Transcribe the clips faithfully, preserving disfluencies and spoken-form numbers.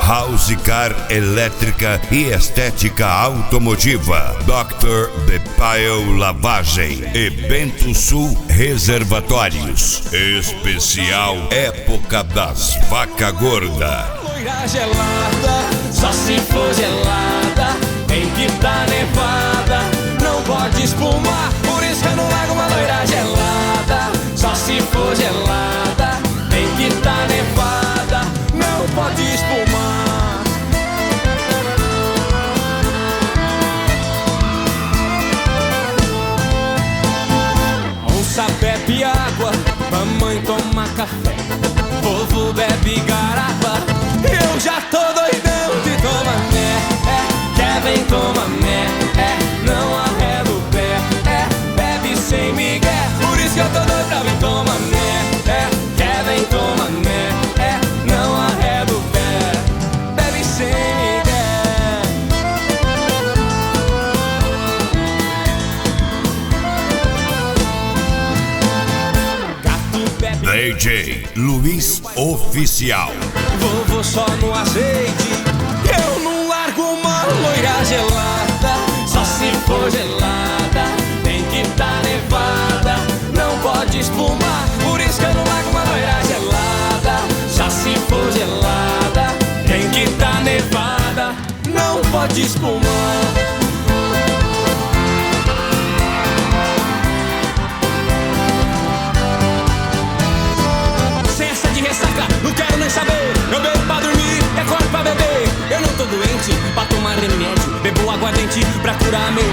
House Car elétrica e estética automotiva. doutor Bepail Lavagem e Bento Sul Reservatórios. Especial Época das Vaca Gorda. Loira gelada, só se for gelada. Tem que tá nevada, não pode espumar. Por isso que eu não largo uma loira gelada. Só se for gelada, tem que tá nevada, não pode espumar. Onça bebe água, mamãe toma café, vovô bebe garapa. Eu já tô doidão de tomar né, é, Kevin toma né, é, não arreda o pé, é, bebe sem migué. Por isso que eu tô doido pra vir tomar né, é, Kevin toma né, é, não arreda o pé, bebe sem migué. Gato bebe D J Luiz Oficial. Vovô só no azeite. Eu não largo uma loira gelada. Só se for gelada. Tem que tá nevada, não pode espumar. Por isso que eu não largo uma loira gelada. Só se for gelada. Tem que tá nevada, não pode espumar. Cessa de ressaca, não quero nem saber. Eu bebo pra dormir, é corpo pra beber. Eu não tô doente pra tomar remédio, bebo aguardente pra curar meu.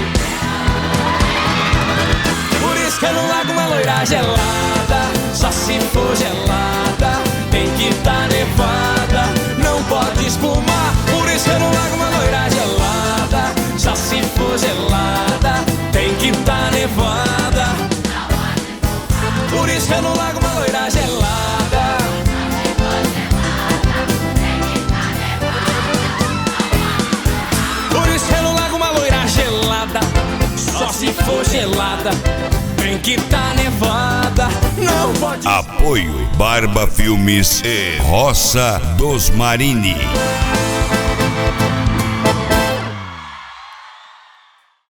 Por isso que eu não largo uma loira gelada. Só se for gelada. Tem que tá nevada, não pode espumar. Por isso que eu não largo uma loira gelada. Só se for gelada. Tem que tá nevada. Por isso que eu não largo uma loira gelada. Por isso que eu não largo uma loira gelada. Só se for gelada. Tem que tá nevada, não pode. Apoio Barba Filmes e Roça dos Marini.